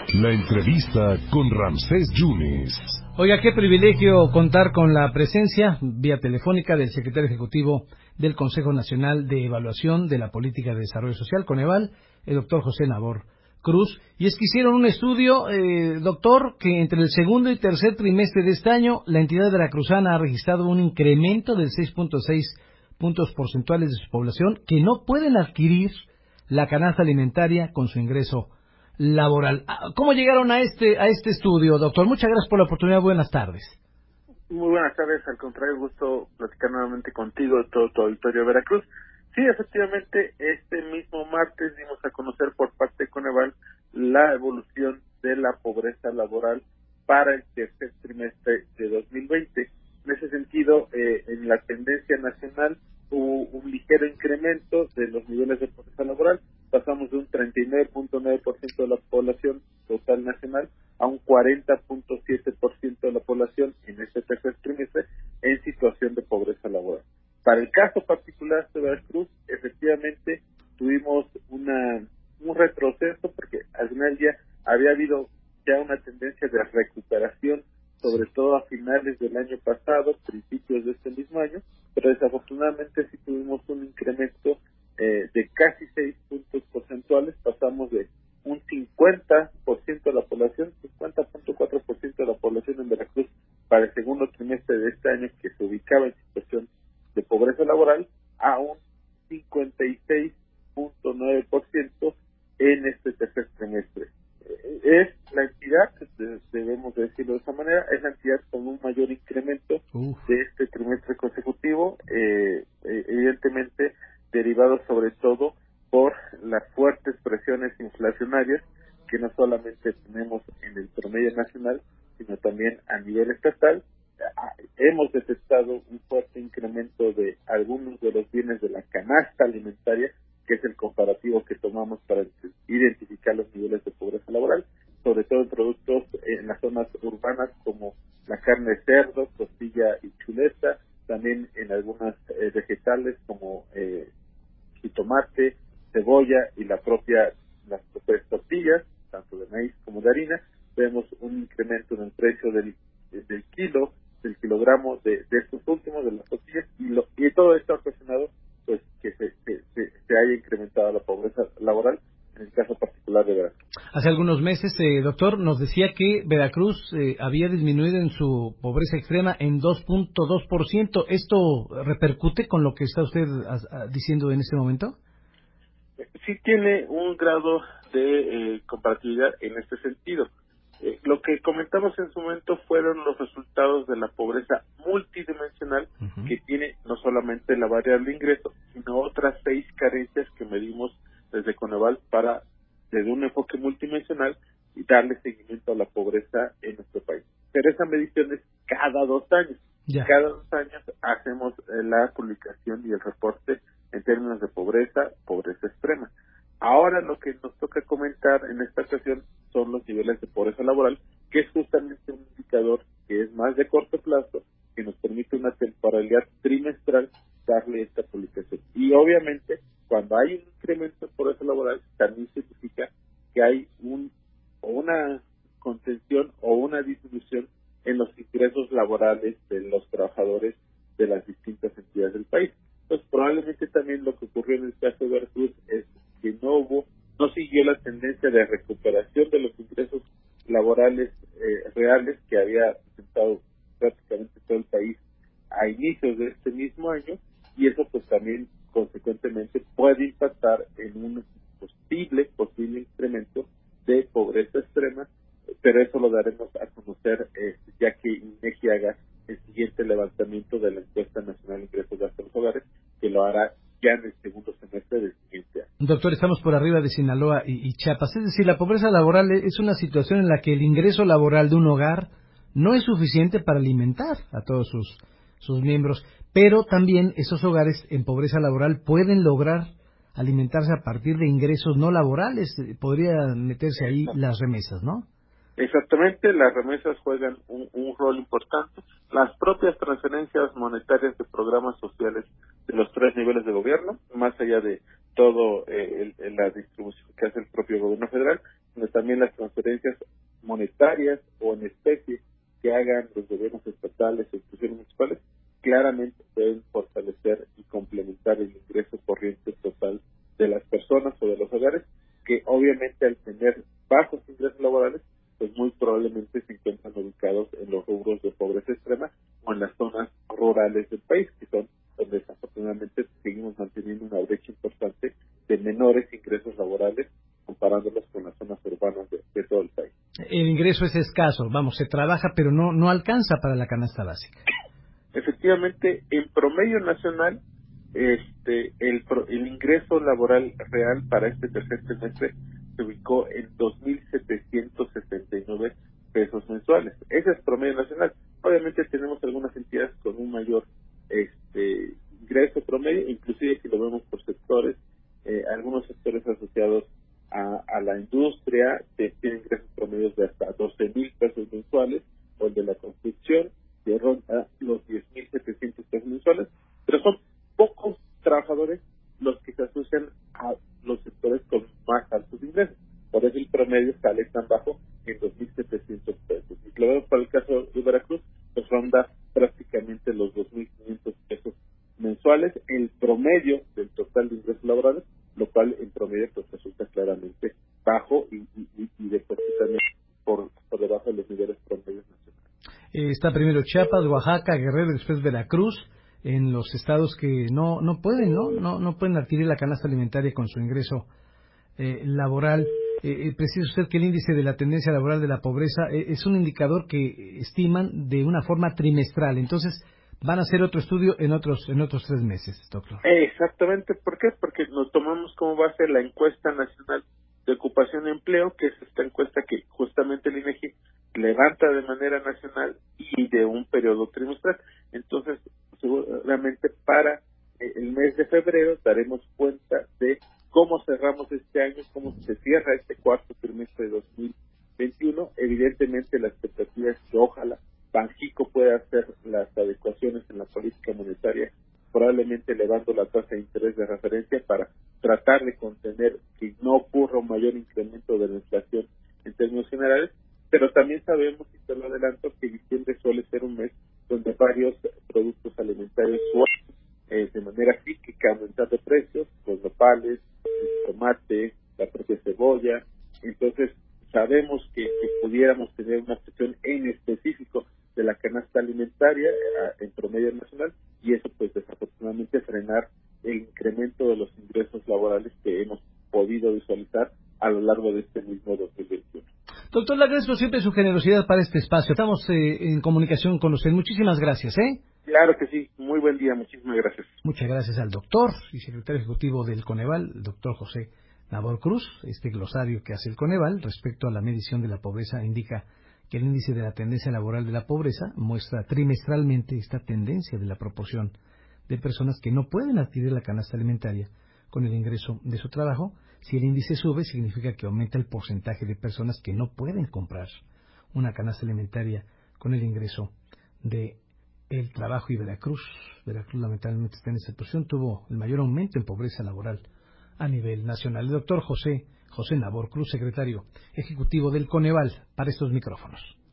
La entrevista con Ramsés Yunes. Oiga, qué privilegio contar con la presencia vía telefónica del secretario ejecutivo del Consejo Nacional de Evaluación de la Política de Desarrollo Social, Coneval, el doctor José Nabor Cruz. Y es que hicieron un estudio, doctor, que entre el segundo y tercer trimestre de este año, la entidad veracruzana ha registrado un incremento del 6.6 puntos porcentuales de su población que no pueden adquirir la canasta alimentaria con su ingreso laboral. ¿Cómo llegaron a este estudio, doctor? Muchas gracias por la oportunidad. Buenas tardes. Muy buenas tardes. Al contrario, gusto platicar nuevamente contigo, todo tu auditorio de Veracruz. Sí, efectivamente, este mismo martes dimos a conocer por parte de Coneval la evolución de la pobreza laboral para el tercer trimestre de 2020. En ese sentido, en la tendencia nacional hubo un ligero incremento de los niveles de pobreza laboral. Pasamos de un 39.9% de la población total nacional a un 40.7% de la población en este tercer trimestre en situación de pobreza laboral. Para el caso particular de Veracruz, efectivamente tuvimos un retroceso porque al final del día había habido ya una tendencia de recuperación, sobre todo a finales del año pasado, principios de este mismo año, pero desafortunadamente sí tuvimos un incremento de casi 6 puntos porcentuales. Pasamos de un 50% de la población, 50.4% de la población en Veracruz para el segundo trimestre de este año, que se ubicaba en situación de pobreza laboral, a un 56.9% en este tercer trimestre. Es la entidad, debemos decirlo de esa manera, es la entidad con un mayor incremento de este trimestre consecutivo, evidentemente derivado sobre todo por las fuertes presiones inflacionarias que no solamente tenemos en el promedio nacional, sino también a nivel estatal. Hemos detectado un fuerte incremento de algunos de los bienes de la canasta alimentaria, que es el comparativo que tomamos para identificar los niveles de pobreza laboral, sobre todo en productos en las zonas urbanas como la carne de cerdo, costilla y chuleta, también en algunas vegetales como jitomate, cebolla y las propias tortillas, tanto de maíz como de harina. Vemos un incremento en el precio del kilogramo de estos últimos, de las tortillas, y todo esto ha ocasionado pues que se haya incrementado la pobreza laboral en el caso particular de Veracruz. Hace algunos meses, doctor, nos decía que Veracruz había disminuido en su pobreza extrema en 2.2%. ¿Esto repercute con lo que está usted diciendo en este momento? Sí tiene un grado de comparatividad en este sentido. Lo que comentamos en su momento fueron los resultados de la pobreza multidimensional que tiene no solamente la variable ingreso, sino otras 6 carencias que medimos desde Coneval para, desde un enfoque multidimensional, y darle seguimiento a la pobreza en nuestro país. Pero esa medición es cada 2 años. Ya. Cada 2 años hacemos la publicación y el reporte en términos de pobreza extrema. Ahora lo que nos toca comentar en esta ocasión son los niveles de pobreza laboral, que es justamente un indicador que es más de corto plazo, que nos permite una temporalidad trimestral darle esta publicación. Y obviamente, cuando hay un incremento de pobreza laboral, también significa que hay una contención o una disminución en los ingresos laborales de los trabajadores de las distintas entidades del país. Pues probablemente también lo que ocurrió en el caso de Veracruz es que no siguió la tendencia de recuperación de los ingresos laborales reales que había presentado prácticamente todo el país a inicios de este mismo año, y eso pues también consecuentemente puede impactar en un posible incremento de pobreza extrema, pero eso lo daremos a conocer ya que INEGI haga el siguiente levantamiento de la encuesta nacional de ingresos de los hogares, que lo hará ya en el segundo semestre del siguiente año. Doctor, estamos por arriba de Sinaloa y Chiapas. Es decir, la pobreza laboral es una situación en la que el ingreso laboral de un hogar no es suficiente para alimentar a todos sus miembros, pero también esos hogares en pobreza laboral pueden lograr alimentarse a partir de ingresos no laborales. Podría meterse ahí las remesas, ¿no? Exactamente, las remesas juegan un rol importante. Las propias transferencias monetarias de programas sociales de los 3 niveles de gobierno, más allá de todo la distribución que hace el propio gobierno federal, sino también las transferencias monetarias o en especie que hagan los gobiernos estatales o instituciones municipales, claramente pueden fortalecer y complementar el ingreso corriente total de las personas o de los hogares, que obviamente al tener bajos ingresos laborales, pues muy probablemente se encuentran ubicados en los rubros de pobreza extrema o en las zonas rurales del país, que son donde desafortunadamente seguimos manteniendo una brecha importante de menores ingresos laborales comparándolos con las zonas urbanas de todo el país. El ingreso es escaso, vamos, se trabaja, pero no alcanza para la canasta básica. Efectivamente, en promedio nacional, el ingreso laboral real para este tercer trimestre se ubicó en 2.779 pesos mensuales. Ese es promedio nacional. Obviamente tenemos algunas entidades con un mayor ingreso promedio, inclusive si lo vemos por sectores, algunos sectores asociados a la industria tienen ingresos promedios de hasta 12,000 pesos mensuales, o el de la construcción que ronda los 10,700 pesos mensuales, pero son pocos trabajadores los que se asocian a los sectores con más altos ingresos. Por eso el promedio sale tan bajo en 2,700 pesos. Y si lo vemos para el caso de Veracruz, pues ronda prácticamente los 2,500 pesos mensuales, el promedio del total de ingresos laborales, lo cual en promedio pues resulta claramente bajo y de por sí también por debajo de los niveles promedios nacionales. Está primero Chiapas, Oaxaca, Guerrero, después Veracruz, en los estados que no pueden, no pueden adquirir la canasta alimentaria con su ingreso laboral. Precisa usted que el índice de la tendencia laboral de la pobreza es un indicador que estiman de una forma trimestral. Entonces, van a hacer otro estudio en otros 3 meses, doctor. Exactamente. ¿Por qué? Porque nos tomamos como base la encuesta nacional de ocupación y empleo, que es esta encuesta que justamente el INEGI levanta de manera nacional y de un periodo trimestral. Entonces, seguramente para el mes de febrero daremos cuenta de cómo cerramos este año, cómo se cierra este cuarto trimestre de 2021. Evidentemente, la expectativa es que ojalá Banxico pueda hacer las adecuaciones en la política monetaria, probablemente elevando la tasa de interés de referencia para tratar de contener que no ocurra un mayor incremento de la inflación en términos generales, pero también sabemos, y te lo adelanto, que diciembre suele ser un mes donde varios productos alimentarios suelen de manera cíclica aumentar de precios, los nopales, el tomate, la propia cebolla. Entonces sabemos que pudiéramos tener una presión en específico de la canasta alimentaria en promedio nacional, y eso pues desafortunadamente frenar el incremento de los ingresos laborales que hemos podido visualizar a lo largo de este mismo 2021. Doctor, le agradezco siempre su generosidad para este espacio. Estamos en comunicación con usted. Muchísimas gracias, ¿eh? Claro que sí. Muy buen día. Muchísimas gracias. Muchas gracias al doctor y secretario ejecutivo del Coneval, el doctor José Nabor Cruz. Este glosario que hace el Coneval respecto a la medición de la pobreza indica que el índice de la tendencia laboral de la pobreza muestra trimestralmente esta tendencia de la proporción de personas que no pueden adquirir la canasta alimentaria con el ingreso de su trabajo. Si el índice sube, significa que aumenta el porcentaje de personas que no pueden comprar una canasta alimentaria con el ingreso de el trabajo. Y Veracruz lamentablemente está en esta situación, tuvo el mayor aumento en pobreza laboral a nivel nacional. El doctor José Nabor Cruz, secretario ejecutivo del Coneval, para estos micrófonos.